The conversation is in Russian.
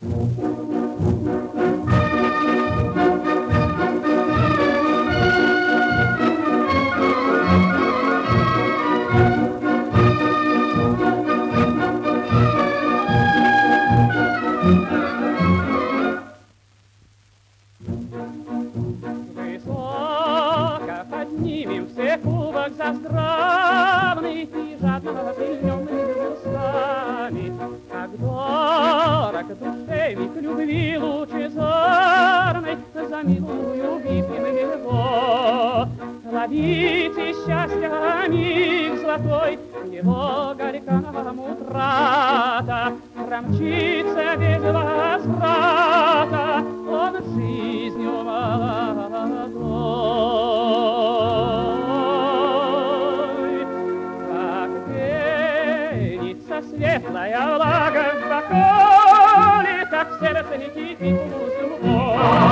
Высоко поднимем все кубок заздравный и жадно прильнем устами, как дорог душевник любви лучезарной, за милую выпьем его. Ловите счастья миг золотой, его горька нам утрата, промчится без возврата он жизнью молодой. Как пенится светлая влага в бокале, так в сердце кипит любовь.